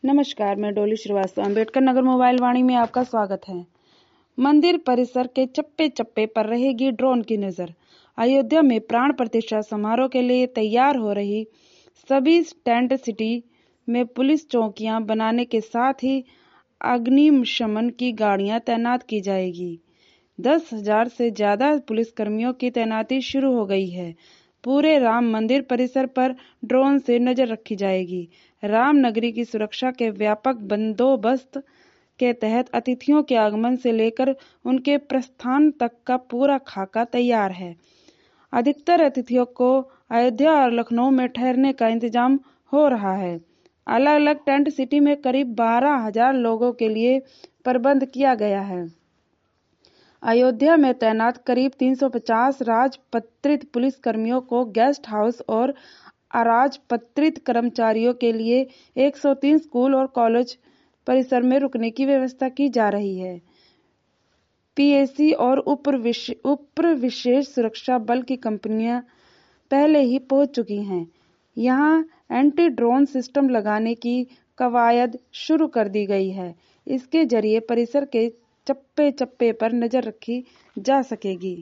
नमस्कार, मैं डोली श्रीवास्तव अम्बेडकर नगर मोबाइल वाणी में आपका स्वागत है। मंदिर परिसर के चप्पे चप्पे पर रहेगी ड्रोन की नजर। अयोध्या में प्राण प्रतिष्ठा समारोह के लिए तैयार हो रही सभी टेंट सिटी में पुलिस चौकियां बनाने के साथ ही अग्निशमन की गाड़ियां तैनात की जाएगी। 10,000 से ज्यादा पुलिसकर्मियों की तैनाती शुरू हो गई है। पूरे राम मंदिर परिसर पर ड्रोन से नजर रखी जाएगी। रामनगरी की सुरक्षा के व्यापक बंदोबस्त के तहत अतिथियों के आगमन से लेकर उनके प्रस्थान तक का पूरा खाका तैयार है। अधिकतर अतिथियों को अयोध्या और लखनऊ में ठहरने का इंतजाम हो रहा है। अलग अलग टेंट सिटी में करीब 12,000 लोगों के लिए प्रबंध किया गया है। अयोध्या में तैनात करीब 350 राजपत्रित पुलिसकर्मियों को गेस्ट हाउस और अराजपत्रित कर्मचारियों के लिए 103 स्कूल और कॉलेज परिसर में रुकने की व्यवस्था की जा रही है। पीएसी और उप विशेष सुरक्षा बल की कंपनियां पहले ही पहुंच चुकी हैं। यहां एंटी ड्रोन सिस्टम लगाने की कवायद शुरू कर दी गई है। इसके जरिए परिसर के चप्पे चप्पे पर नजर रखी जा सकेगी।